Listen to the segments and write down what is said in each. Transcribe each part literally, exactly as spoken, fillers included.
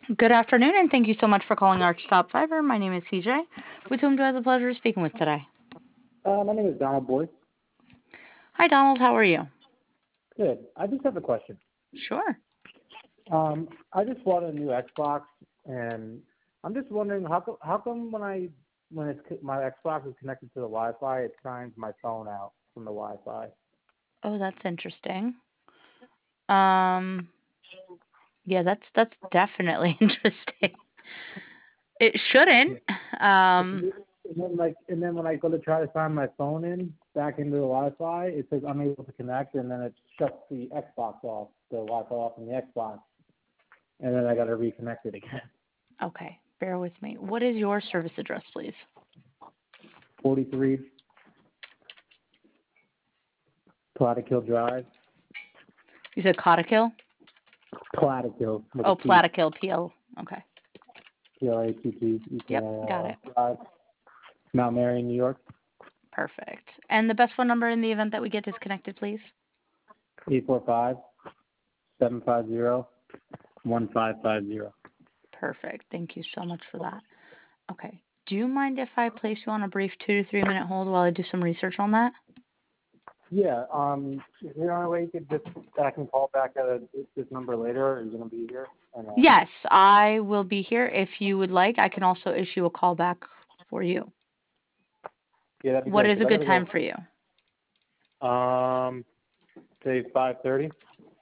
Good afternoon, and thank you so much for calling Arch Top Fiber. My name is C J. With whom do I have the pleasure of speaking with today? Uh, my name is Donald Boyce. Hi, Donald. How are you? Good. I just have a question. Sure. Um, I just bought a new Xbox, and I'm just wondering how come, how come when I when it's my Xbox is connected to the Wi-Fi, it signs my phone out from the Wi-Fi. Oh, that's interesting. Um, yeah, that's that's definitely interesting. It shouldn't. Yeah. Um, And then like and then when I go to try to sign my phone in back into the Wi-Fi, it says unable to connect, and then it shuts the Xbox off, the Wi-Fi off from the Xbox, and then I got to reconnect it again. okay, bear with me. What is your service address, please? forty-three Plattekill Drive, You said Cottakill? Plattekill with a Oh, P. Plattekill, P L. Okay. P L A T T E K Yep, I got L it. L Drive, Mount Marion, New York. Perfect. And the best phone number in the event that we get disconnected, please? eight four five, seven five zero, one five five zero. Perfect. Thank you so much for that. Okay. Do you mind if I place you on a brief two to three minute hold while I do some research on that? Yeah, um, is there any way you could just, that I can call back at a, this number later, or are you going to be here? And, uh, Yes, I will be here. If you would like, I can also issue a call back for you. yeah, that'd be What great, is a because I good got time to for you? go, um, say five thirty.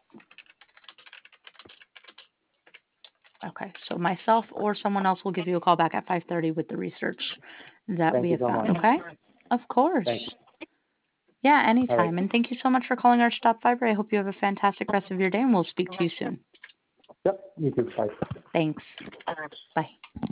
Okay, so myself or someone else will give you a call back at five thirty with the research that we Thank you have so found, much. okay? Of course. Thank you. Yeah, All right. anytime. And thank you so much for calling Arch Top Fiber. I hope you have a fantastic rest of your day, and we'll speak to you soon. Yep, you too. Bye. Thanks. Bye.